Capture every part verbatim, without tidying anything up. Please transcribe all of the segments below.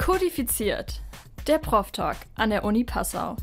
Kodifiziert, der Prof-Talk an der Uni Passau.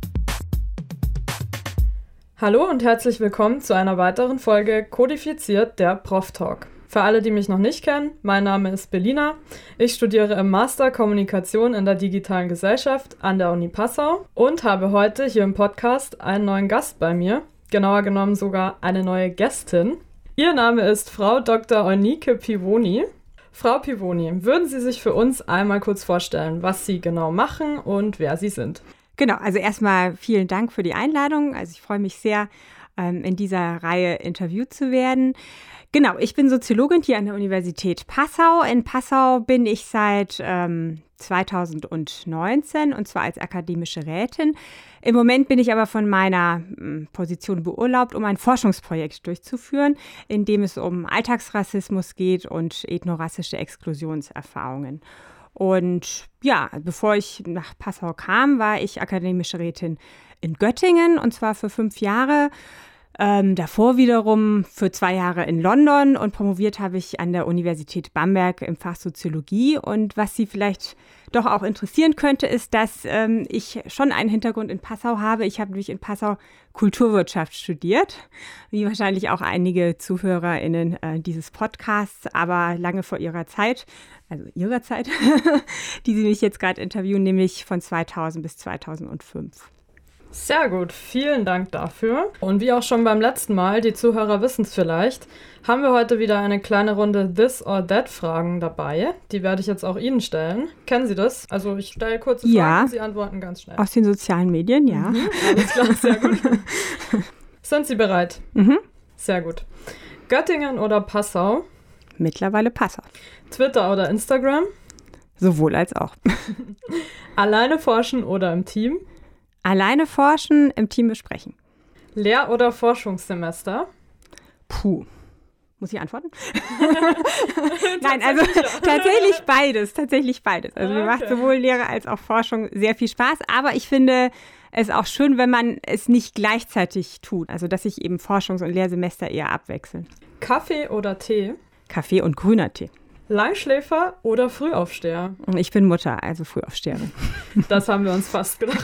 Hallo und herzlich willkommen zu einer weiteren Folge Kodifiziert, der Prof-Talk. Für alle, die mich noch nicht kennen, mein Name ist Belina. Ich studiere im Master Kommunikation in der digitalen Gesellschaft an der Uni Passau und habe heute hier im Podcast einen neuen Gast bei mir, genauer genommen sogar eine neue Gästin. Ihr Name ist Frau Doktor Eunike Pivoni. Frau Pivoni, würden Sie sich für uns einmal kurz vorstellen, was Sie genau machen und wer Sie sind? Genau, also erstmal vielen Dank für die Einladung. Also ich freue mich sehr, in dieser Reihe interviewt zu werden. Genau, ich bin Soziologin hier an der Universität Passau. In Passau bin ich seit ähm, zweitausendneunzehn und zwar als akademische Rätin. Im Moment bin ich aber von meiner m, Position beurlaubt, um ein Forschungsprojekt durchzuführen, in dem es um Alltagsrassismus geht und ethnorassische Exklusionserfahrungen. Und ja, bevor ich nach Passau kam, war ich akademische Rätin in Göttingen und zwar für fünf Jahre. Ähm, davor wiederum für zwei Jahre in London und promoviert habe ich an der Universität Bamberg im Fach Soziologie. Und was Sie vielleicht doch auch interessieren könnte, ist, dass ähm, ich schon einen Hintergrund in Passau habe. Ich habe nämlich in Passau Kulturwirtschaft studiert, wie wahrscheinlich auch einige ZuhörerInnen äh, dieses Podcasts, aber lange vor ihrer Zeit, also ihrer Zeit, die Sie mich jetzt gerade interviewen, nämlich von zweitausend bis zweitausendfünf. Sehr gut, vielen Dank dafür. Und wie auch schon beim letzten Mal, die Zuhörer wissen es vielleicht, haben wir heute wieder eine kleine Runde This or That Fragen dabei. Die werde ich jetzt auch Ihnen stellen. Kennen Sie das? Also ich stelle kurze Fragen, ja, Sie antworten ganz schnell. Aus den sozialen Medien, ja. Mhm, alles klar, sehr gut. Sind Sie bereit? Mhm. Sehr gut. Göttingen oder Passau? Mittlerweile Passau. Twitter oder Instagram? Sowohl als auch. Alleine forschen oder im Team? Alleine forschen, im Team besprechen. Lehr- oder Forschungssemester? Puh. Muss ich antworten? Nein, also tatsächlich beides, tatsächlich beides. Also mir Okay. macht sowohl Lehre als auch Forschung sehr viel Spaß, aber ich finde es auch schön, wenn man es nicht gleichzeitig tut. Also dass sich eben Forschungs- und Lehrsemester eher abwechseln. Kaffee oder Tee? Kaffee und grüner Tee. Langschläfer oder Frühaufsteher? Ich bin Mutter, also Frühaufsteherin. Das haben wir uns fast gedacht.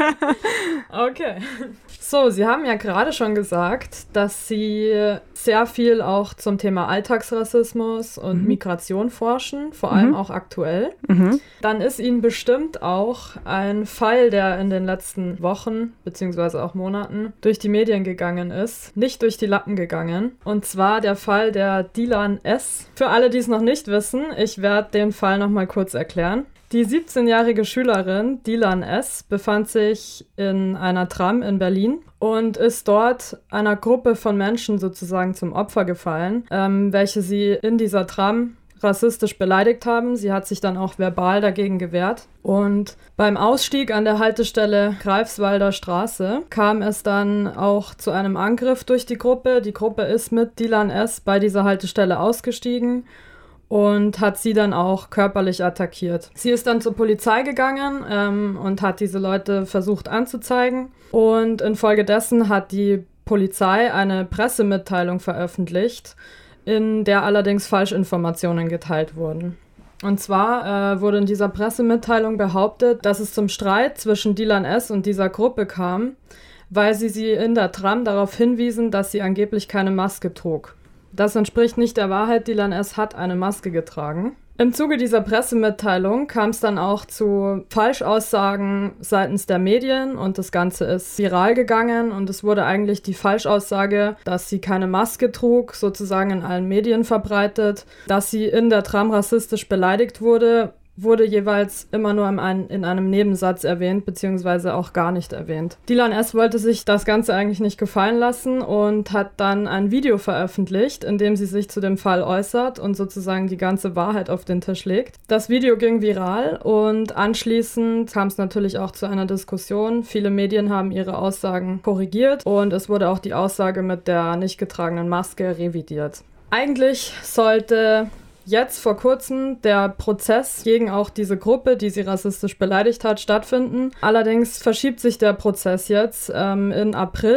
Okay. So, Sie haben ja gerade schon gesagt, dass Sie sehr viel auch zum Thema Alltagsrassismus und mhm. Migration forschen, vor allem mhm. auch aktuell. Mhm. Dann ist Ihnen bestimmt auch ein Fall, der in den letzten Wochen beziehungsweise auch Monaten durch die Medien gegangen ist, nicht durch die Lappen gegangen. Und zwar der Fall der Dilan S. Für alle, die es noch nicht wissen, ich werde den Fall nochmal kurz erklären. Die siebzehnjährige Schülerin Dilan S. befand sich in einer Tram in Berlin und ist dort einer Gruppe von Menschen sozusagen zum Opfer gefallen, ähm, welche sie in dieser Tram rassistisch beleidigt haben. Sie hat sich dann auch verbal dagegen gewehrt. Und beim Ausstieg an der Haltestelle Greifswalder Straße kam es dann auch zu einem Angriff durch die Gruppe. Die Gruppe ist mit Dilan S. bei dieser Haltestelle ausgestiegen und hat sie dann auch körperlich attackiert. Sie ist dann zur Polizei gegangen ähm, und hat diese Leute versucht anzuzeigen. Und infolgedessen hat die Polizei eine Pressemitteilung veröffentlicht, in der allerdings Falschinformationen geteilt wurden. Und zwar äh, wurde in dieser Pressemitteilung behauptet, dass es zum Streit zwischen Dilan S. und dieser Gruppe kam, weil sie sie in der Tram darauf hinwiesen, dass sie angeblich keine Maske trug. Das entspricht nicht der Wahrheit. Dilan S. hat eine Maske getragen. Im Zuge dieser Pressemitteilung kam es dann auch zu Falschaussagen seitens der Medien und das Ganze ist viral gegangen und es wurde eigentlich die Falschaussage, dass sie keine Maske trug, sozusagen in allen Medien verbreitet, dass sie in der Tram rassistisch beleidigt wurde, wurde jeweils immer nur in einem Nebensatz erwähnt, beziehungsweise auch gar nicht erwähnt. Dilan S. wollte sich das Ganze eigentlich nicht gefallen lassen und hat dann ein Video veröffentlicht, in dem sie sich zu dem Fall äußert und sozusagen die ganze Wahrheit auf den Tisch legt. Das Video ging viral und anschließend kam es natürlich auch zu einer Diskussion. Viele Medien haben ihre Aussagen korrigiert und es wurde auch die Aussage mit der nicht getragenen Maske revidiert. Eigentlich sollte jetzt vor kurzem der Prozess gegen auch diese Gruppe, die sie rassistisch beleidigt hat, stattfinden. Allerdings verschiebt sich der Prozess jetzt ähm, in April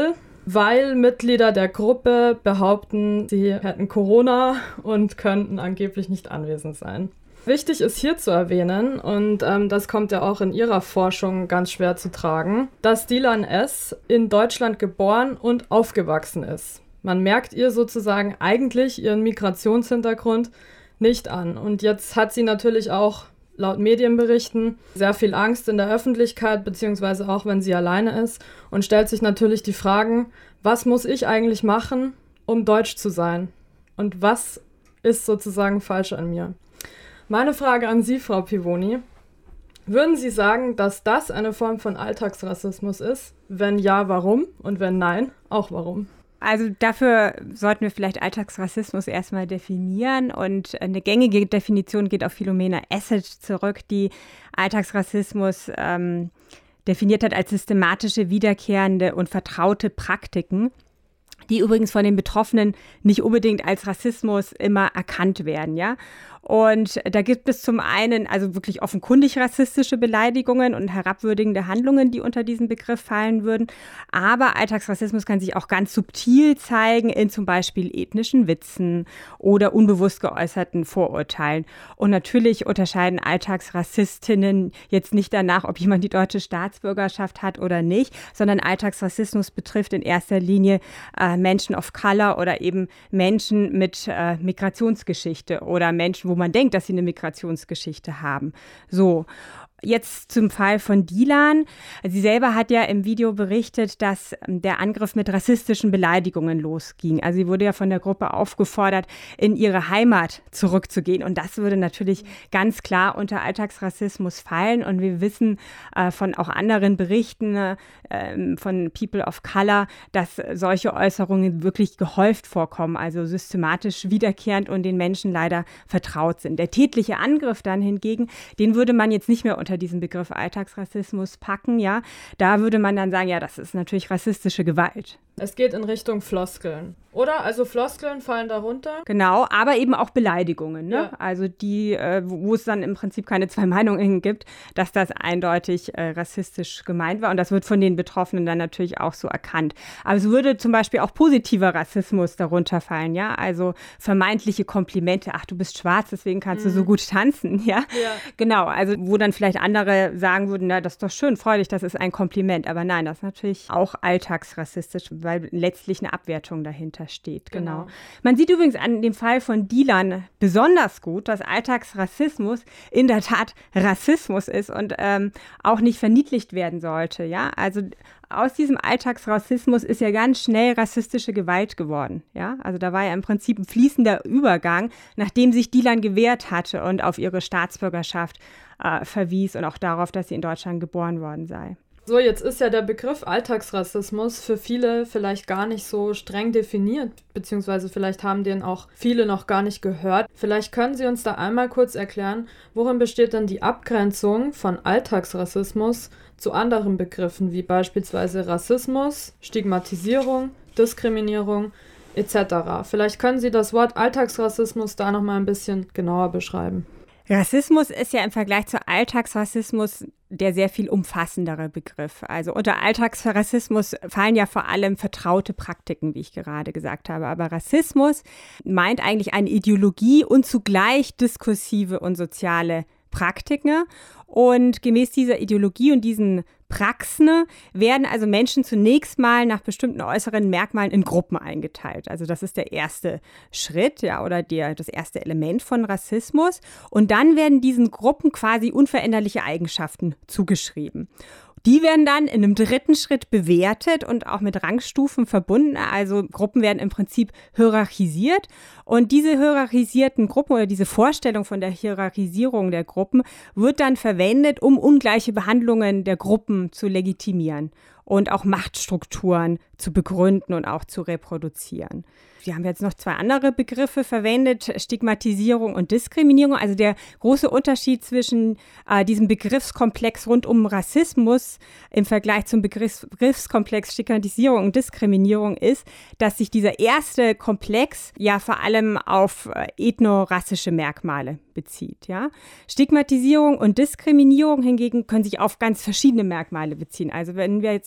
weil Mitglieder der Gruppe behaupten, sie hätten Corona und könnten angeblich nicht anwesend sein. Wichtig ist hier zu erwähnen, und ähm, das kommt ja auch in ihrer Forschung ganz schwer zu tragen, dass Dilan S. in Deutschland geboren und aufgewachsen ist. Man merkt ihr sozusagen eigentlich ihren Migrationshintergrund nicht an. Und jetzt hat sie natürlich auch laut Medienberichten sehr viel Angst in der Öffentlichkeit, beziehungsweise auch wenn sie alleine ist, und stellt sich natürlich die Fragen, was muss ich eigentlich machen, um deutsch zu sein? Und was ist sozusagen falsch an mir? Meine Frage an Sie, Frau Pivoni: Würden Sie sagen, dass das eine Form von Alltagsrassismus ist? Wenn ja, warum? Und wenn nein, auch warum? Also dafür sollten wir vielleicht Alltagsrassismus erstmal definieren, und eine gängige Definition geht auf Philomena Essig zurück, die Alltagsrassismus ähm, definiert hat als systematische, wiederkehrende und vertraute Praktiken, die übrigens von den Betroffenen nicht unbedingt als Rassismus immer erkannt werden, ja. Und da gibt es zum einen also wirklich offenkundig rassistische Beleidigungen und herabwürdigende Handlungen, die unter diesen Begriff fallen würden. Aber Alltagsrassismus kann sich auch ganz subtil zeigen in zum Beispiel ethnischen Witzen oder unbewusst geäußerten Vorurteilen. Und natürlich unterscheiden Alltagsrassistinnen jetzt nicht danach, ob jemand die deutsche Staatsbürgerschaft hat oder nicht, sondern Alltagsrassismus betrifft in erster Linie äh, Menschen of Color oder eben Menschen mit äh, Migrationsgeschichte oder Menschen, wo man denkt, dass sie eine Migrationsgeschichte haben. So. Jetzt zum Fall von Dilan. Sie selber hat ja im Video berichtet, dass der Angriff mit rassistischen Beleidigungen losging. Also sie wurde ja von der Gruppe aufgefordert, in ihre Heimat zurückzugehen. Und das würde natürlich ganz klar unter Alltagsrassismus fallen. Und wir wissen äh, von auch anderen Berichten äh, von People of Color, dass solche Äußerungen wirklich gehäuft vorkommen, also systematisch wiederkehrend und den Menschen leider vertraut sind. Der tätliche Angriff dann hingegen, den würde man jetzt nicht mehr unter diesen Begriff Alltagsrassismus packen, ja. Da würde man dann sagen, ja, das ist natürlich rassistische Gewalt. Es geht in Richtung Floskeln, oder? Also Floskeln fallen darunter? Genau, aber eben auch Beleidigungen, ne? Ja. Also die, äh, wo es dann im Prinzip keine zwei Meinungen gibt, dass das eindeutig äh, rassistisch gemeint war. Und das wird von den Betroffenen dann natürlich auch so erkannt. Aber es würde zum Beispiel auch positiver Rassismus darunter fallen, ja? Also vermeintliche Komplimente, ach, du bist schwarz, deswegen kannst mhm. du so gut tanzen, ja? Ja. Genau, also wo dann vielleicht andere sagen würden, na, das ist doch schön, freu dich, das ist ein Kompliment. Aber nein, das ist natürlich auch alltagsrassistisch, weil letztlich eine Abwertung dahinter steht. Genau. Genau. Man sieht übrigens an dem Fall von Dilan besonders gut, dass Alltagsrassismus in der Tat Rassismus ist und ähm, auch nicht verniedlicht werden sollte. Ja, also aus diesem Alltagsrassismus ist ja ganz schnell rassistische Gewalt geworden. Ja, also da war ja im Prinzip ein fließender Übergang, nachdem sich Dilan gewehrt hatte und auf ihre Staatsbürgerschaft äh, verwies und auch darauf, dass sie in Deutschland geboren worden sei. So, jetzt ist ja der Begriff Alltagsrassismus für viele vielleicht gar nicht so streng definiert, beziehungsweise vielleicht haben den auch viele noch gar nicht gehört. Vielleicht können Sie uns da einmal kurz erklären, worin besteht denn die Abgrenzung von Alltagsrassismus zu anderen Begriffen, wie beispielsweise Rassismus, Stigmatisierung, Diskriminierung et cetera. Vielleicht können Sie das Wort Alltagsrassismus da noch mal ein bisschen genauer beschreiben. Rassismus ist ja im Vergleich zu Alltagsrassismus der sehr viel umfassendere Begriff. Also unter Alltagsrassismus fallen ja vor allem vertraute Praktiken, wie ich gerade gesagt habe. Aber Rassismus meint eigentlich eine Ideologie und zugleich diskursive und soziale Praktiken. Und gemäß dieser Ideologie und diesen Praxen werden also Menschen zunächst mal nach bestimmten äußeren Merkmalen in Gruppen eingeteilt. Also das ist der erste Schritt, ja, oder der, das erste Element von Rassismus. Und dann werden diesen Gruppen quasi unveränderliche Eigenschaften zugeschrieben. Die werden dann in einem dritten Schritt bewertet und auch mit Rangstufen verbunden. Also Gruppen werden im Prinzip hierarchisiert. Und diese hierarchisierten Gruppen oder diese Vorstellung von der Hierarchisierung der Gruppen wird dann verwendet, um ungleiche Behandlungen der Gruppen zu legitimieren und auch Machtstrukturen zu begründen und auch zu reproduzieren. Wir haben jetzt noch zwei andere Begriffe verwendet, Stigmatisierung und Diskriminierung. Also der große Unterschied zwischen äh, diesem Begriffskomplex rund um Rassismus im Vergleich zum Begriffs- Begriffskomplex Stigmatisierung und Diskriminierung ist, dass sich dieser erste Komplex ja vor allem auf äh, ethnorassische Merkmale bezieht. Ja? Stigmatisierung und Diskriminierung hingegen können sich auf ganz verschiedene Merkmale beziehen. Also wenn wir jetzt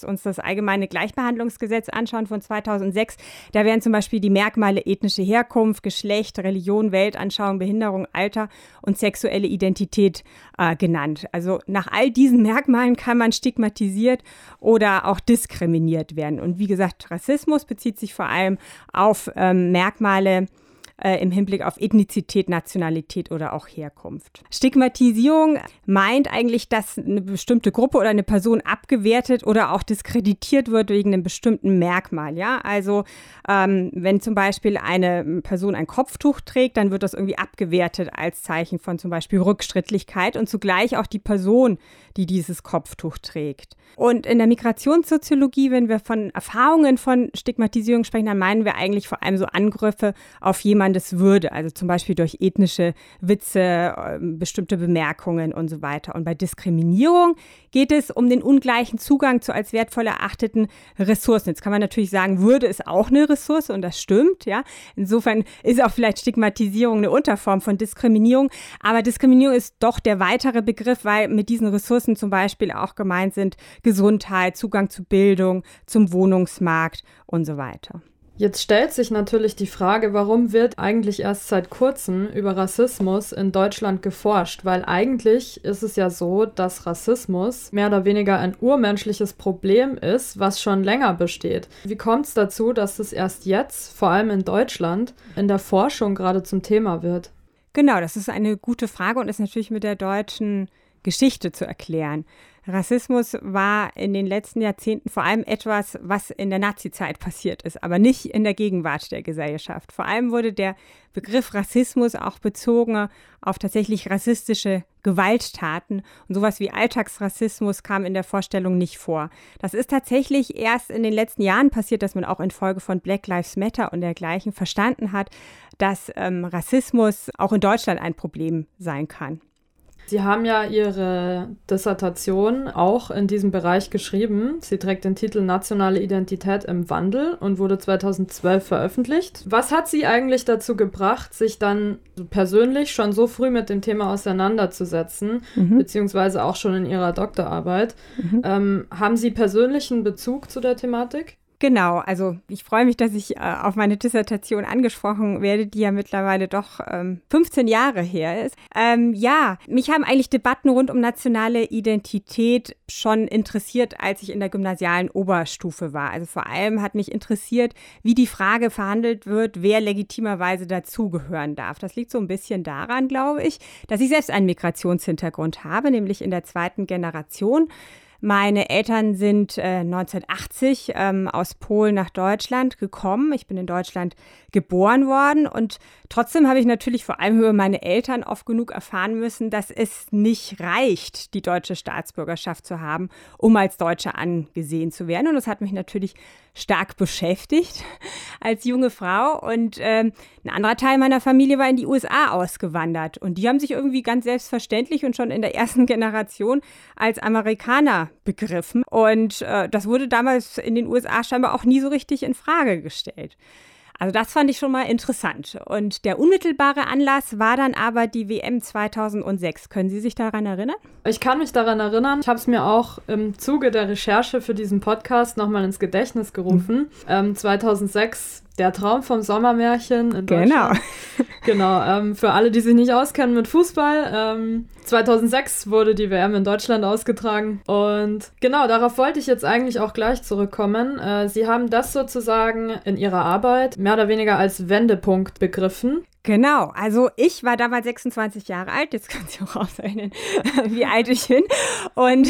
uns das Allgemeine Gleichbehandlungsgesetz anschauen von zweitausendsechs, da werden zum Beispiel die Merkmale ethnische Herkunft, Geschlecht, Religion, Weltanschauung, Behinderung, Alter und sexuelle Identität äh, genannt. Also nach all diesen Merkmalen kann man stigmatisiert oder auch diskriminiert werden. Und wie gesagt, Rassismus bezieht sich vor allem auf ähm, Merkmale Äh, im Hinblick auf Ethnizität, Nationalität oder auch Herkunft. Stigmatisierung meint eigentlich, dass eine bestimmte Gruppe oder eine Person abgewertet oder auch diskreditiert wird wegen einem bestimmten Merkmal. Ja? Also ähm, wenn zum Beispiel eine Person ein Kopftuch trägt, dann wird das irgendwie abgewertet als Zeichen von zum Beispiel Rückschrittlichkeit und zugleich auch die Person, die dieses Kopftuch trägt. Und in der Migrationssoziologie, wenn wir von Erfahrungen von Stigmatisierung sprechen, dann meinen wir eigentlich vor allem so Angriffe auf jemandes Würde, also zum Beispiel durch ethnische Witze, äh, bestimmte Bemerkungen und so weiter. Und bei Diskriminierung geht es um den ungleichen Zugang zu als wertvoll erachteten Ressourcen. Jetzt kann man natürlich sagen, Würde ist auch eine Ressource und das stimmt, ja. Insofern ist auch vielleicht Stigmatisierung eine Unterform von Diskriminierung, aber Diskriminierung ist doch der weitere Begriff, weil mit diesen Ressourcen zum Beispiel auch gemeint sind Gesundheit, Zugang zu Bildung, zum Wohnungsmarkt und so weiter. Jetzt stellt sich natürlich die Frage, warum wird eigentlich erst seit kurzem über Rassismus in Deutschland geforscht? Weil eigentlich ist es ja so, dass Rassismus mehr oder weniger ein urmenschliches Problem ist, was schon länger besteht. Wie kommt es dazu, dass es erst jetzt, vor allem in Deutschland, in der Forschung gerade zum Thema wird? Genau, das ist eine gute Frage und ist natürlich mit der deutschen Geschichte zu erklären. Rassismus war in den letzten Jahrzehnten vor allem etwas, was in der Nazizeit passiert ist, aber nicht in der Gegenwart der Gesellschaft. Vor allem wurde der Begriff Rassismus auch bezogen auf tatsächlich rassistische Gewalttaten und sowas wie Alltagsrassismus kam in der Vorstellung nicht vor. Das ist tatsächlich erst in den letzten Jahren passiert, dass man auch infolge von Black Lives Matter und dergleichen verstanden hat, dass ähm, Rassismus auch in Deutschland ein Problem sein kann. Sie haben ja Ihre Dissertation auch in diesem Bereich geschrieben. Sie trägt den Titel Nationale Identität im Wandel und wurde zweitausendzwölf veröffentlicht. Was hat Sie eigentlich dazu gebracht, sich dann persönlich schon so früh mit dem Thema auseinanderzusetzen, mhm. beziehungsweise auch schon in Ihrer Doktorarbeit? Mhm. Ähm, haben Sie persönlichen Bezug zu der Thematik? Genau, also ich freue mich, dass ich äh, auf meine Dissertation angesprochen werde, die ja mittlerweile doch ähm, fünfzehn Jahre her ist. Ähm, ja, mich haben eigentlich Debatten rund um nationale Identität schon interessiert, als ich in der gymnasialen Oberstufe war. Also vor allem hat mich interessiert, wie die Frage verhandelt wird, wer legitimerweise dazugehören darf. Das liegt so ein bisschen daran, glaube ich, dass ich selbst einen Migrationshintergrund habe, nämlich in der zweiten Generation. Meine Eltern sind äh, neunzehnhundertachtzig ähm, aus Polen nach Deutschland gekommen. Ich bin in Deutschland geboren worden und trotzdem habe ich natürlich vor allem über meine Eltern oft genug erfahren müssen, dass es nicht reicht, die deutsche Staatsbürgerschaft zu haben, um als Deutsche angesehen zu werden. Und das hat mich natürlich stark beschäftigt als junge Frau. Und ähm, ein anderer Teil meiner Familie war in die U S A ausgewandert. Und die haben sich irgendwie ganz selbstverständlich und schon in der ersten Generation als Amerikaner begriffen. Und äh, das wurde damals in den U S A scheinbar auch nie so richtig in Frage gestellt. Also das fand ich schon mal interessant. Und der unmittelbare Anlass war dann aber die W M zweitausendsechs. Können Sie sich daran erinnern? Ich kann mich daran erinnern. Ich habe es mir auch im Zuge der Recherche für diesen Podcast nochmal ins Gedächtnis gerufen. Mhm. Ähm, zweitausendsechs, der Traum vom Sommermärchen in Deutschland. Genau. Genau, ähm, für alle, die sich nicht auskennen mit Fußball. Ähm, zweitausendsechs wurde die W M in Deutschland ausgetragen. Und genau, darauf wollte ich jetzt eigentlich auch gleich zurückkommen. Äh, Sie haben das sozusagen in Ihrer Arbeit mehr oder weniger als Wendepunkt begriffen. Genau, also ich war damals sechsundzwanzig Jahre alt, jetzt können Sie auch ausrechnen, wie alt ich bin. Und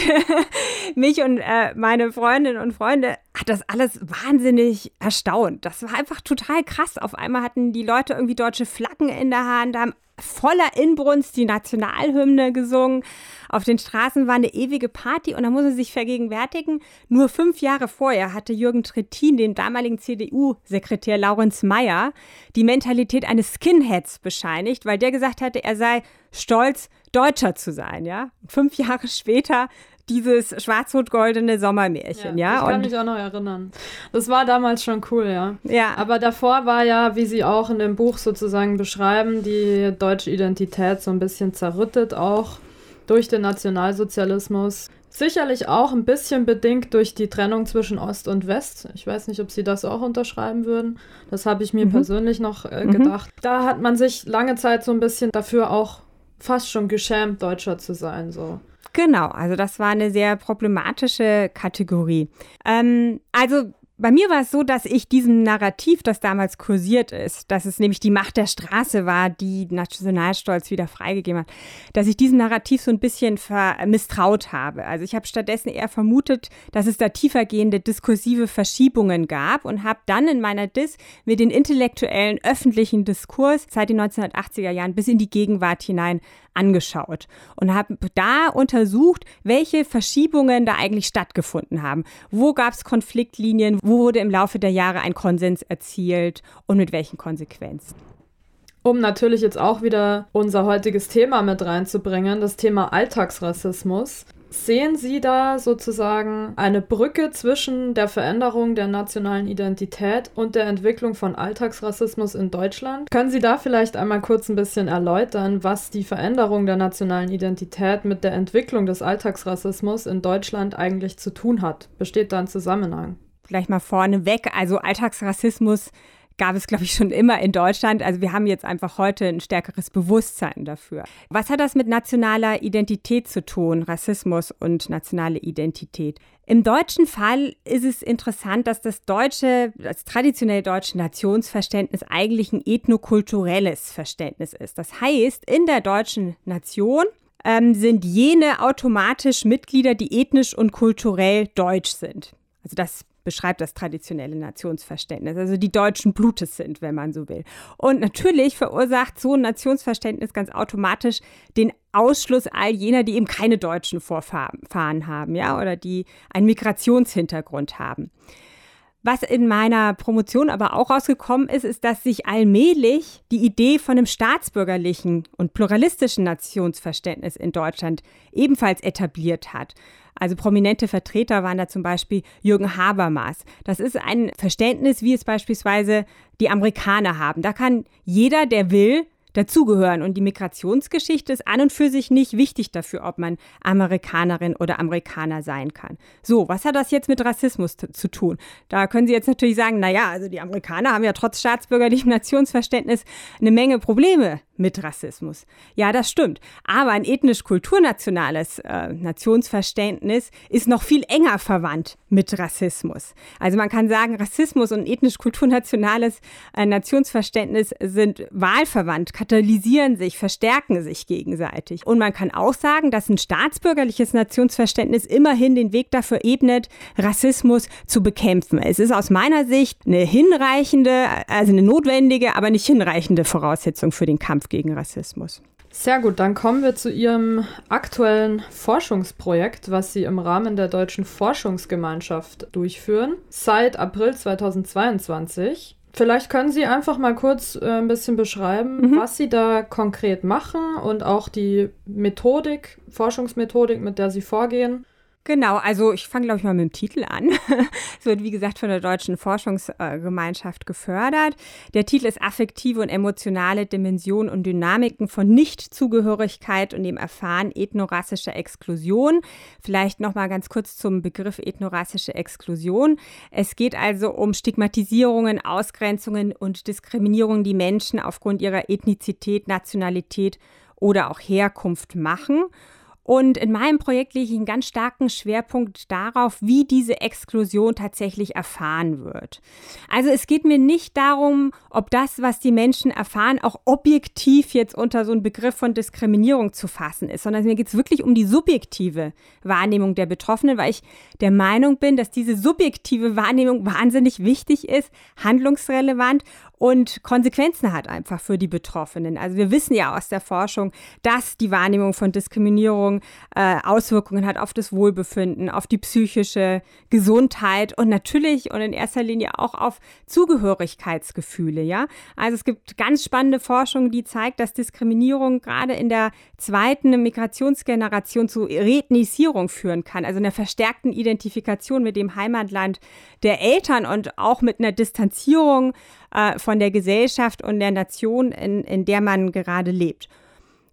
mich und äh, meine Freundinnen und Freunde hat das alles wahnsinnig erstaunt. Das war einfach total krass. Auf einmal hatten die Leute irgendwie deutsche Flaggen in der Hand, haben voller Inbrunst die Nationalhymne gesungen. Auf den Straßen war eine ewige Party und da muss man sich vergegenwärtigen, nur fünf Jahre vorher hatte Jürgen Trittin, den damaligen C D U-Sekretär Laurenz Mayer, die Mentalität eines Skinheads bescheinigt, weil der gesagt hatte, er sei stolz, Deutscher zu sein. Ja? Fünf Jahre später dieses schwarz-rot-goldene Sommermärchen, ja. ja? Ich kann und mich auch noch erinnern. Das war damals schon cool, ja. Ja. Aber davor war ja, wie Sie auch in dem Buch sozusagen beschreiben, die deutsche Identität so ein bisschen zerrüttet auch durch den Nationalsozialismus. Sicherlich auch ein bisschen bedingt durch die Trennung zwischen Ost und West. Ich weiß nicht, ob Sie das auch unterschreiben würden. Das habe ich mir mhm. persönlich noch äh, gedacht. Mhm. Da hat man sich lange Zeit so ein bisschen dafür auch fast schon geschämt, Deutscher zu sein. So. Genau, also das war eine sehr problematische Kategorie. Ähm, also bei mir war es so, dass ich diesem Narrativ, das damals kursiert ist, dass es nämlich die Macht der Straße war, die Nationalstolz wieder freigegeben hat, dass ich diesem Narrativ so ein bisschen ver- misstraut habe. Also ich habe stattdessen eher vermutet, dass es da tiefergehende diskursive Verschiebungen gab und habe dann in meiner Diss mir den intellektuellen öffentlichen Diskurs seit den neunzehnhundertachtziger Jahren bis in die Gegenwart hinein angeschaut und habe da untersucht, welche Verschiebungen da eigentlich stattgefunden haben. Wo gab es Konfliktlinien, wo wurde im Laufe der Jahre ein Konsens erzielt und mit welchen Konsequenzen. Um natürlich jetzt auch wieder unser heutiges Thema mit reinzubringen, das Thema Alltagsrassismus. Sehen Sie da sozusagen eine Brücke zwischen der Veränderung der nationalen Identität und der Entwicklung von Alltagsrassismus in Deutschland? Können Sie da vielleicht einmal kurz ein bisschen erläutern, was die Veränderung der nationalen Identität mit der Entwicklung des Alltagsrassismus in Deutschland eigentlich zu tun hat? Besteht da ein Zusammenhang? Vielleicht mal vorneweg, also Alltagsrassismus gab es, glaube ich, schon immer in Deutschland. Also wir haben jetzt einfach heute ein stärkeres Bewusstsein dafür. Was hat das mit nationaler Identität zu tun, Rassismus und nationale Identität? Im deutschen Fall ist es interessant, dass das deutsche, das traditionell deutsche Nationsverständnis eigentlich ein ethnokulturelles Verständnis ist. Das heißt, in der deutschen Nation ähm, sind jene automatisch Mitglieder, die ethnisch und kulturell deutsch sind. Also das beschreibt das traditionelle Nationsverständnis, also die deutschen Blutes sind, wenn man so will. Und natürlich verursacht so ein Nationsverständnis ganz automatisch den Ausschluss all jener, die eben keine deutschen Vorfahren haben, ja, oder die einen Migrationshintergrund haben. Was in meiner Promotion aber auch rausgekommen ist, ist, dass sich allmählich die Idee von einem staatsbürgerlichen und pluralistischen Nationsverständnis in Deutschland ebenfalls etabliert hat. Also prominente Vertreter waren da zum Beispiel Jürgen Habermas. Das ist ein Verständnis, wie es beispielsweise die Amerikaner haben. Da kann jeder, der will, dazugehören. Und die Migrationsgeschichte ist an und für sich nicht wichtig dafür, ob man Amerikanerin oder Amerikaner sein kann. So, was hat das jetzt mit Rassismus t- zu tun? Da können Sie jetzt natürlich sagen, naja, also die Amerikaner haben ja trotz staatsbürgerlichem Nationsverständnis eine Menge Probleme mit Rassismus. Ja, das stimmt. Aber ein ethnisch-kulturnationales äh, Nationsverständnis ist noch viel enger verwandt mit Rassismus. Also man kann sagen, Rassismus und ethnisch-kulturnationales äh, Nationsverständnis sind wahlverwandt, katalysieren sich, verstärken sich gegenseitig. Und man kann auch sagen, dass ein staatsbürgerliches Nationsverständnis immerhin den Weg dafür ebnet, Rassismus zu bekämpfen. Es ist aus meiner Sicht eine hinreichende, also eine notwendige, aber nicht hinreichende Voraussetzung für den Kampf gegen Rassismus. Sehr gut, dann kommen wir zu Ihrem aktuellen Forschungsprojekt, was Sie im Rahmen der Deutschen Forschungsgemeinschaft durchführen, seit April zweitausendzweiundzwanzig. Vielleicht können Sie einfach mal kurz äh, ein bisschen beschreiben, mhm. was Sie da konkret machen und auch die Methodik, Forschungsmethodik, mit der Sie vorgehen. Genau, also ich fange, glaube ich, mal mit dem Titel an. Es wird, wie gesagt, von der Deutschen Forschungsgemeinschaft gefördert. Der Titel ist Affektive und emotionale Dimensionen und Dynamiken von Nichtzugehörigkeit und dem Erfahren ethnorassischer Exklusion. Vielleicht noch mal ganz kurz zum Begriff ethnorassische Exklusion. Es geht also um Stigmatisierungen, Ausgrenzungen und Diskriminierungen, die Menschen aufgrund ihrer Ethnizität, Nationalität oder auch Herkunft machen. Und in meinem Projekt lege ich einen ganz starken Schwerpunkt darauf, wie diese Exklusion tatsächlich erfahren wird. Also es geht mir nicht darum, ob das, was die Menschen erfahren, auch objektiv jetzt unter so einen Begriff von Diskriminierung zu fassen ist, sondern mir geht es wirklich um die subjektive Wahrnehmung der Betroffenen, weil ich der Meinung bin, dass diese subjektive Wahrnehmung wahnsinnig wichtig ist, handlungsrelevant und Konsequenzen hat einfach für die Betroffenen. Also wir wissen ja aus der Forschung, dass die Wahrnehmung von Diskriminierung äh, Auswirkungen hat auf das Wohlbefinden, auf die psychische Gesundheit und natürlich und in erster Linie auch auf Zugehörigkeitsgefühle. Ja? Also es gibt ganz spannende Forschung, die zeigt, dass Diskriminierung gerade in der zweiten Migrationsgeneration zu Reethnisierung führen kann, also einer verstärkten Identifikation mit dem Heimatland der Eltern und auch mit einer Distanzierung äh, von der Gesellschaft und der Nation, in, in der man gerade lebt.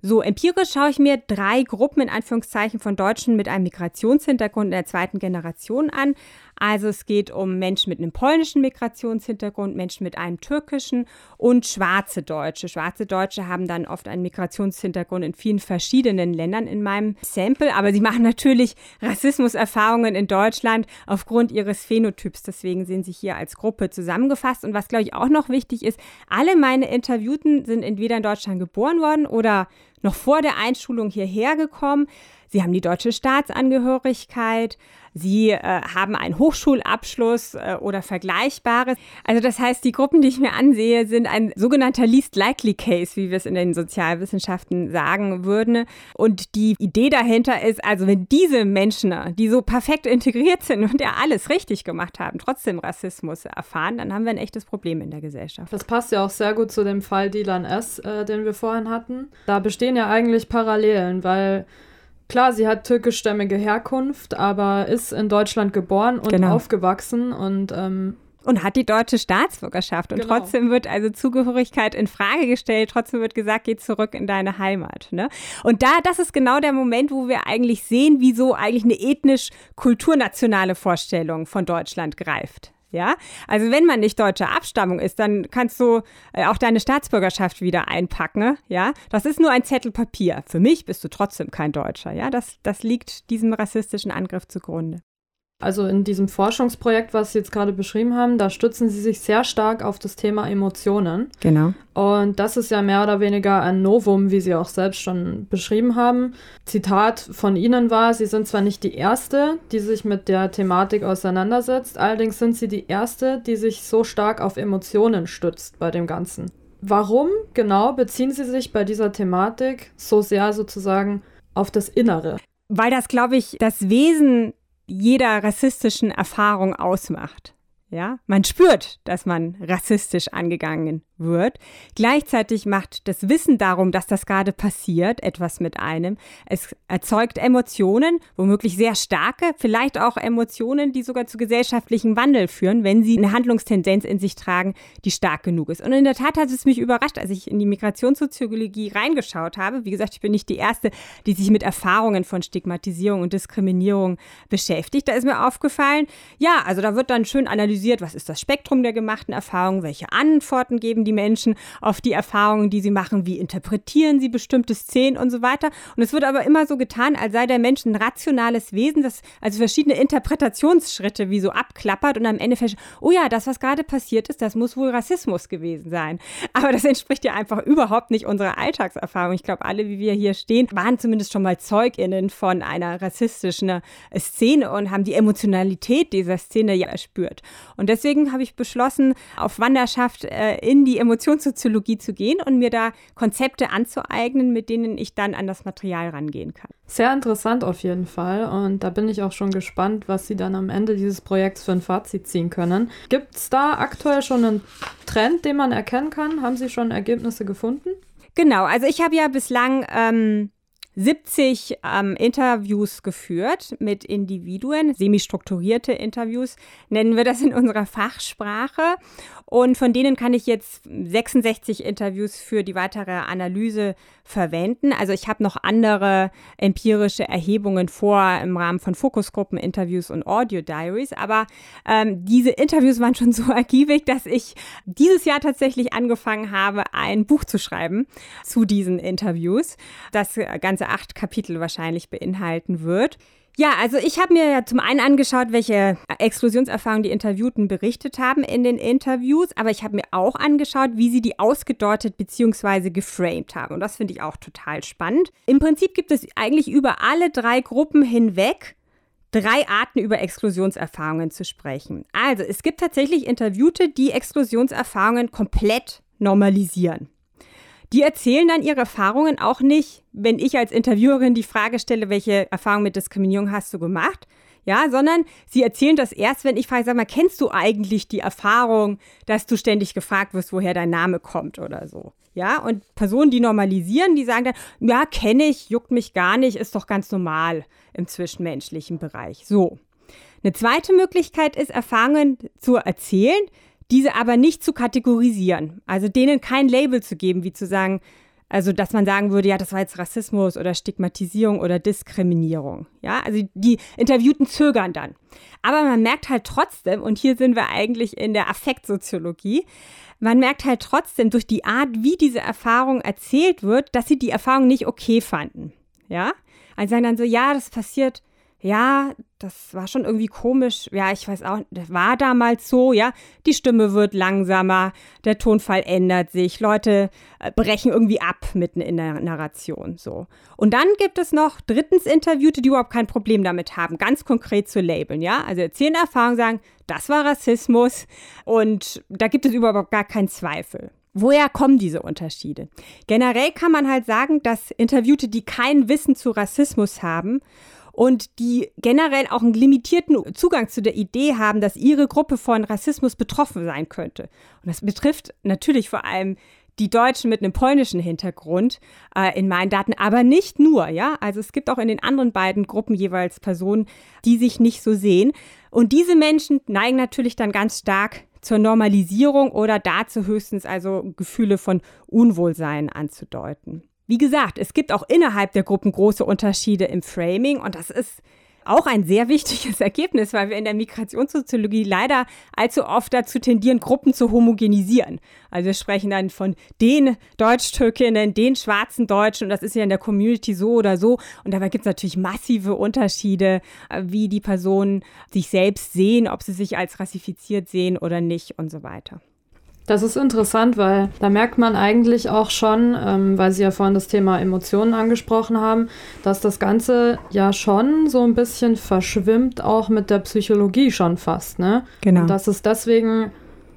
So, empirisch schaue ich mir drei Gruppen in Anführungszeichen von Deutschen mit einem Migrationshintergrund in der zweiten Generation an. Also es geht um Menschen mit einem polnischen Migrationshintergrund, Menschen mit einem türkischen und schwarze Deutsche. Schwarze Deutsche haben dann oft einen Migrationshintergrund in vielen verschiedenen Ländern in meinem Sample, aber sie machen natürlich Rassismuserfahrungen in Deutschland aufgrund ihres Phänotyps. Deswegen sind sie hier als Gruppe zusammengefasst. Und was, glaube ich, auch noch wichtig ist, alle meine Interviewten sind entweder in Deutschland geboren worden oder noch vor der Einschulung hierher gekommen. Sie haben die deutsche Staatsangehörigkeit, sie äh, haben einen Hochschulabschluss äh, oder Vergleichbares. Also das heißt, die Gruppen, die ich mir ansehe, sind ein sogenannter Least Likely Case, wie wir es in den Sozialwissenschaften sagen würden. Und die Idee dahinter ist, also wenn diese Menschen, die so perfekt integriert sind und ja alles richtig gemacht haben, trotzdem Rassismus erfahren, dann haben wir ein echtes Problem in der Gesellschaft. Das passt ja auch sehr gut zu dem Fall Dilan S., äh, den wir vorhin hatten. Da bestehen ja eigentlich Parallelen, weil klar, sie hat türkischstämmige Herkunft, aber ist in Deutschland geboren und genau. aufgewachsen und ähm, Und hat die deutsche Staatsbürgerschaft. Und genau. trotzdem wird also Zugehörigkeit in Frage gestellt. Trotzdem wird gesagt, geh zurück in deine Heimat. Ne? Und da, das ist genau der Moment, wo wir eigentlich sehen, wie so eigentlich eine ethnisch-kulturnationale Vorstellung von Deutschland greift. Ja, also wenn man nicht deutscher Abstammung ist, dann kannst du äh, auch deine Staatsbürgerschaft wieder einpacken. Ja, das ist nur ein Zettel Papier. Für mich bist du trotzdem kein Deutscher. Ja, das, das liegt diesem rassistischen Angriff zugrunde. Also in diesem Forschungsprojekt, was Sie jetzt gerade beschrieben haben, da stützen Sie sich sehr stark auf das Thema Emotionen. Genau. Und das ist ja mehr oder weniger ein Novum, wie Sie auch selbst schon beschrieben haben. Zitat von Ihnen war, Sie sind zwar nicht die Erste, die sich mit der Thematik auseinandersetzt, allerdings sind Sie die Erste, die sich so stark auf Emotionen stützt bei dem Ganzen. Warum genau beziehen Sie sich bei dieser Thematik so sehr sozusagen auf das Innere? Weil das, glaube ich, das Wesen jeder rassistischen Erfahrung ausmacht. Ja, man spürt, dass man rassistisch angegangen wird. Gleichzeitig macht das Wissen darum, dass das gerade passiert, etwas mit einem. Es erzeugt Emotionen, womöglich sehr starke, vielleicht auch Emotionen, die sogar zu gesellschaftlichem Wandel führen, wenn sie eine Handlungstendenz in sich tragen, die stark genug ist. Und in der Tat hat es mich überrascht, als ich in die Migrationssoziologie reingeschaut habe. Wie gesagt, ich bin nicht die Erste, die sich mit Erfahrungen von Stigmatisierung und Diskriminierung beschäftigt. Da ist mir aufgefallen, ja, also da wird dann schön analysiert, was ist das Spektrum der gemachten Erfahrungen, welche Antworten geben die Menschen auf die Erfahrungen, die sie machen, wie interpretieren sie bestimmte Szenen und so weiter. Und es wird aber immer so getan, als sei der Mensch ein rationales Wesen, das also verschiedene Interpretationsschritte wie so abklappert und am Ende feststellt, oh ja, das, was gerade passiert ist, das muss wohl Rassismus gewesen sein. Aber das entspricht ja einfach überhaupt nicht unserer Alltagserfahrung. Ich glaube, alle, wie wir hier stehen, waren zumindest schon mal ZeugInnen von einer rassistischen Szene und haben die Emotionalität dieser Szene ja erspürt. Und deswegen habe ich beschlossen, auf Wanderschaft äh, in die Emotionssoziologie zu gehen und mir da Konzepte anzueignen, mit denen ich dann an das Material rangehen kann. Sehr interessant auf jeden Fall. Und da bin ich auch schon gespannt, was Sie dann am Ende dieses Projekts für ein Fazit ziehen können. Gibt es da aktuell schon einen Trend, den man erkennen kann? Haben Sie schon Ergebnisse gefunden? Genau, also ich habe ja bislang ähm, siebzig ähm, Interviews geführt mit Individuen, semi-strukturierte Interviews, nennen wir das in unserer Fachsprache. Und von denen kann ich jetzt sechsundsechzig Interviews für die weitere Analyse verwenden. Also ich habe noch andere empirische Erhebungen vor im Rahmen von Fokusgruppen, Interviews und Audio-Diaries. Aber ähm, diese Interviews waren schon so ergiebig, dass ich dieses Jahr tatsächlich angefangen habe, ein Buch zu schreiben zu diesen Interviews, das ganze acht Kapitel wahrscheinlich beinhalten wird. Ja, also ich habe mir ja zum einen angeschaut, welche Exklusionserfahrungen die Interviewten berichtet haben in den Interviews, aber ich habe mir auch angeschaut, wie sie die ausgedeutet bzw. geframed haben. Und das finde ich auch total spannend. Im Prinzip gibt es eigentlich über alle drei Gruppen hinweg drei Arten, über Exklusionserfahrungen zu sprechen. Also es gibt tatsächlich Interviewte, die Exklusionserfahrungen komplett normalisieren. Die erzählen dann ihre Erfahrungen auch nicht, wenn ich als Interviewerin die Frage stelle, welche Erfahrung mit Diskriminierung hast du gemacht? Ja, sondern sie erzählen das erst, wenn ich frage, sag mal, kennst du eigentlich die Erfahrung, dass du ständig gefragt wirst, woher dein Name kommt oder so? Ja, und Personen, die normalisieren, die sagen dann, ja, kenne ich, juckt mich gar nicht, ist doch ganz normal im zwischenmenschlichen Bereich. So. Eine zweite Möglichkeit ist, Erfahrungen zu erzählen, diese aber nicht zu kategorisieren, also denen kein Label zu geben, wie zu sagen, Also, dass man sagen würde, ja, das war jetzt Rassismus oder Stigmatisierung oder Diskriminierung. Ja, also die Interviewten zögern dann. Aber man merkt halt trotzdem, und hier sind wir eigentlich in der Affektsoziologie, man merkt halt trotzdem durch die Art, wie diese Erfahrung erzählt wird, dass sie die Erfahrung nicht okay fanden. Ja, also sagen dann so, ja, das passiert, ja, das war schon irgendwie komisch. Ja, ich weiß auch, das war damals so, ja. Die Stimme wird langsamer, der Tonfall ändert sich, Leute brechen irgendwie ab mitten in der Narration, so. Und dann gibt es noch drittens Interviewte, die überhaupt kein Problem damit haben, ganz konkret zu labeln, ja. Also erzählen Erfahrungen, sagen, das war Rassismus und da gibt es überhaupt gar keinen Zweifel. Woher kommen diese Unterschiede? Generell kann man halt sagen, dass Interviewte, die kein Wissen zu Rassismus haben und die generell auch einen limitierten Zugang zu der Idee haben, dass ihre Gruppe von Rassismus betroffen sein könnte. Und das betrifft natürlich vor allem die Deutschen mit einem polnischen Hintergrund äh, in meinen Daten, aber nicht nur, ja. Also es gibt auch in den anderen beiden Gruppen jeweils Personen, die sich nicht so sehen. Und diese Menschen neigen natürlich dann ganz stark zur Normalisierung oder dazu höchstens also Gefühle von Unwohlsein anzudeuten. Wie gesagt, es gibt auch innerhalb der Gruppen große Unterschiede im Framing und das ist auch ein sehr wichtiges Ergebnis, weil wir in der Migrationssoziologie leider allzu oft dazu tendieren, Gruppen zu homogenisieren. Also wir sprechen dann von den Deutsch-Türkinnen, den schwarzen Deutschen und das ist ja in der Community so oder so. Und dabei gibt es natürlich massive Unterschiede, wie die Personen sich selbst sehen, ob sie sich als rassifiziert sehen oder nicht und so weiter. Das ist interessant, weil da merkt man eigentlich auch schon, ähm, weil Sie ja vorhin das Thema Emotionen angesprochen haben, dass das Ganze ja schon so ein bisschen verschwimmt, auch mit der Psychologie schon fast, ne? Genau. Und dass es deswegen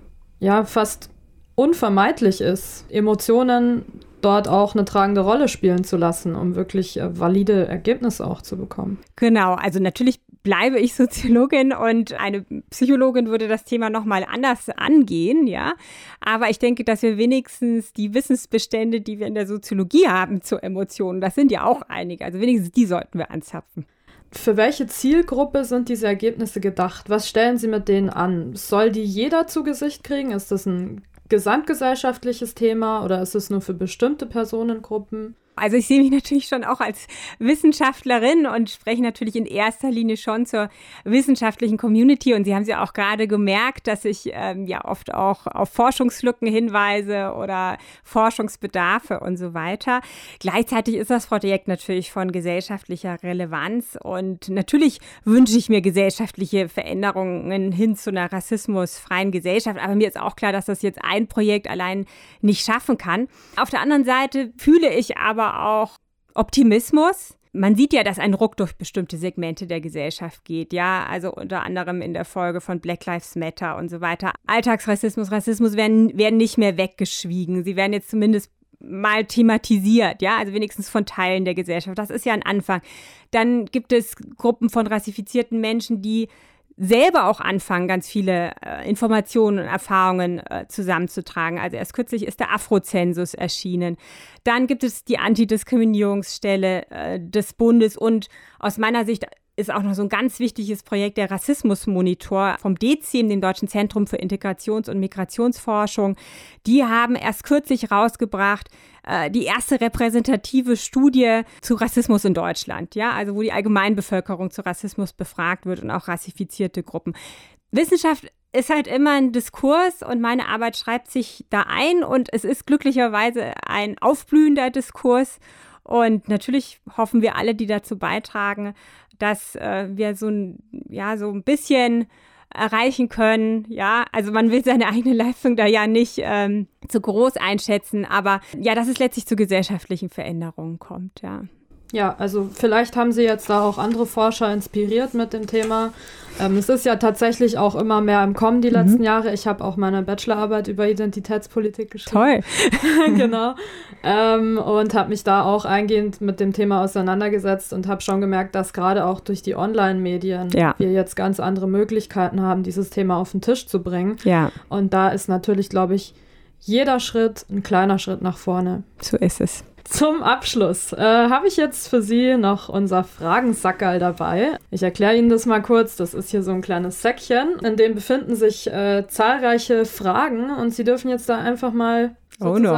ja fast unvermeidlich ist, Emotionen dort auch eine tragende Rolle spielen zu lassen, um wirklich äh, valide Ergebnisse auch zu bekommen. Genau, also natürlich bleibe ich Soziologin und eine Psychologin würde das Thema nochmal anders angehen, ja. Aber ich denke, dass wir wenigstens die Wissensbestände, die wir in der Soziologie haben zu Emotionen, das sind ja auch einige, also wenigstens die sollten wir anzapfen. Für welche Zielgruppe sind diese Ergebnisse gedacht? Was stellen Sie mit denen an? Soll die jeder zu Gesicht kriegen? Ist das ein gesamtgesellschaftliches Thema oder ist es nur für bestimmte Personengruppen? Also ich sehe mich natürlich schon auch als Wissenschaftlerin und spreche natürlich in erster Linie schon zur wissenschaftlichen Community. Und Sie haben es ja auch gerade gemerkt, dass ich ähm, ja oft auch auf Forschungslücken hinweise oder Forschungsbedarfe und so weiter. Gleichzeitig ist das Projekt natürlich von gesellschaftlicher Relevanz. Und natürlich wünsche ich mir gesellschaftliche Veränderungen hin zu einer rassismusfreien Gesellschaft. Aber mir ist auch klar, dass das jetzt ein Projekt allein nicht schaffen kann. Auf der anderen Seite fühle ich aber auch Optimismus. Man sieht ja, dass ein Ruck durch bestimmte Segmente der Gesellschaft geht, ja, also unter anderem in der Folge von Black Lives Matter und so weiter. Alltagsrassismus, Rassismus werden, werden nicht mehr weggeschwiegen. Sie werden jetzt zumindest mal thematisiert, ja, also wenigstens von Teilen der Gesellschaft. Das ist ja ein Anfang. Dann gibt es Gruppen von rassifizierten Menschen, die selber auch anfangen, ganz viele äh, Informationen und Erfahrungen äh, zusammenzutragen. Also erst kürzlich ist der Afrozensus erschienen. Dann gibt es die Antidiskriminierungsstelle äh, des Bundes und aus meiner Sicht ist auch noch so ein ganz wichtiges Projekt der Rassismusmonitor vom D Z I M, dem Deutschen Zentrum für Integrations- und Migrationsforschung. Die haben erst kürzlich rausgebracht, äh, die erste repräsentative Studie zu Rassismus in Deutschland, ja, also wo die Allgemeinbevölkerung zu Rassismus befragt wird und auch rassifizierte Gruppen. Wissenschaft ist halt immer ein Diskurs und meine Arbeit schreibt sich da ein und es ist glücklicherweise ein aufblühender Diskurs. Und natürlich hoffen wir alle, die dazu beitragen, dass äh, wir so ein, ja, so ein bisschen erreichen können. Ja, also man will seine eigene Leistung da ja nicht ähm, zu groß einschätzen, aber ja, dass es letztlich zu gesellschaftlichen Veränderungen kommt, ja. Ja, also vielleicht haben Sie jetzt da auch andere Forscher inspiriert mit dem Thema. Ähm, es ist ja tatsächlich auch immer mehr im Kommen die letzten mhm. Jahre. Ich habe auch meine Bachelorarbeit über Identitätspolitik geschrieben. Toll. Genau. Ähm, und habe mich da auch eingehend mit dem Thema auseinandergesetzt und habe schon gemerkt, dass gerade auch durch die Online-Medien ja. wir jetzt ganz andere Möglichkeiten haben, dieses Thema auf den Tisch zu bringen. Ja. Und da ist natürlich, glaube ich, jeder Schritt ein kleiner Schritt nach vorne. So ist es. Zum Abschluss äh, habe ich jetzt für Sie noch unser Fragensackerl dabei. Ich erkläre Ihnen das mal kurz. Das ist hier so ein kleines Säckchen, in dem befinden sich äh, zahlreiche Fragen und Sie dürfen jetzt da einfach mal sozusagen oh no.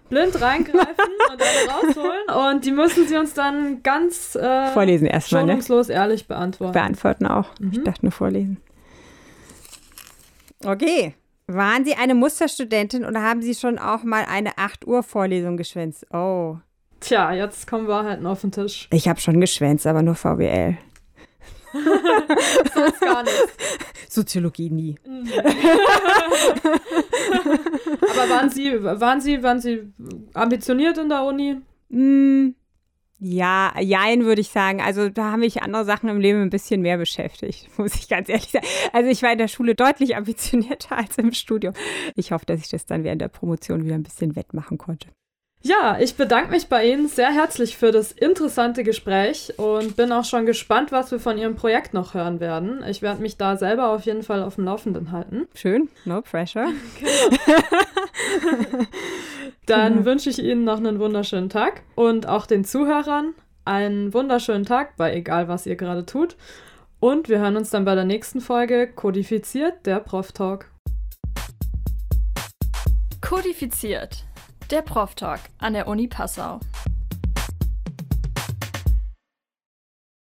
blind reingreifen und alle rausholen und die müssen sie uns dann ganz äh, vorlesen erstmal, schonungslos ne? ehrlich beantworten. Beantworten auch. Mhm. Ich dachte nur vorlesen. Okay. Waren Sie eine Musterstudentin oder haben Sie schon auch mal eine acht Uhr Vorlesung geschwänzt? Oh. Tja, jetzt kommen Wahrheiten auf den Tisch. Ich habe schon geschwänzt, aber nur V W L. Sonst gar nichts. Soziologie nie. Aber waren Sie, waren Sie, waren Sie ambitioniert in der Uni? Mm, ja, jein, würde ich sagen. Also da haben mich andere Sachen im Leben ein bisschen mehr beschäftigt, muss ich ganz ehrlich sagen. Also ich war in der Schule deutlich ambitionierter als im Studium. Ich hoffe, dass ich das dann während der Promotion wieder ein bisschen wettmachen konnte. Ja, ich bedanke mich bei Ihnen sehr herzlich für das interessante Gespräch und bin auch schon gespannt, was wir von Ihrem Projekt noch hören werden. Ich werde mich da selber auf jeden Fall auf dem Laufenden halten. Schön, no pressure. Genau. Dann genau. wünsche ich Ihnen noch einen wunderschönen Tag und auch den Zuhörern einen wunderschönen Tag, bei egal was ihr gerade tut. Und wir hören uns dann bei der nächsten Folge Kodifiziert, der Prof-Talk. Kodifiziert. Der Prof-Talk an der Uni Passau.